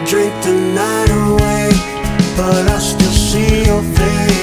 drink the night away, but I still see your face.